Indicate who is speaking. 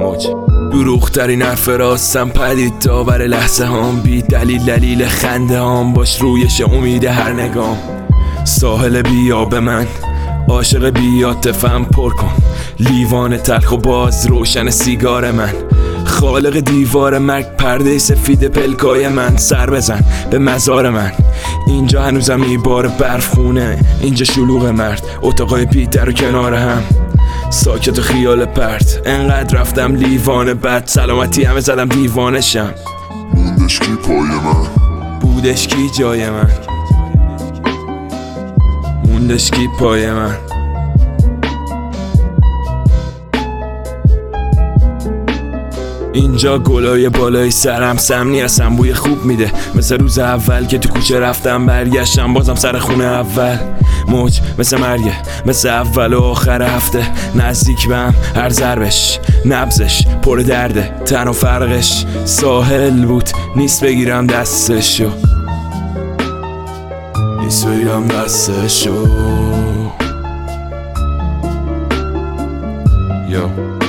Speaker 1: موج دروغ‌ترین حرف راستم پدید داور لحظه هام، بی دلیل خنده هام، باش رویش امید هر نگام. ساحل بیا به من عاشق بیا تفم پر کن، لیوان تلخ و باز روشن سیگار من. خالق دیوار مرگ پرده سفید پلکای من، سر بزن به مزار من. اینجا هنوزم میباره برف خونه، اینجا شلوغ مرد، اتاقای پیتر و کنار هم، ساکت و خیال پرت. انقدر رفتم لیوان بد، سلامتی همه زدم دیوانشم.
Speaker 2: موندش کی پای من،
Speaker 1: بودش کی جای من، موندش کی پای من. اینجا گلای بالای سرم سمنی هستم، بوی خوب میده مثل روز اول که تو کوچه رفتم برگشتم بازم سر خونه اول. موج مثل مرگه، مثل اول و آخر هفته، نزدیک بهم هر ضربش، نبزش پر درده، تن و فرقش ساحل بود، نیست بگیرم دستشو، نیست بگیرم دستشو. Yo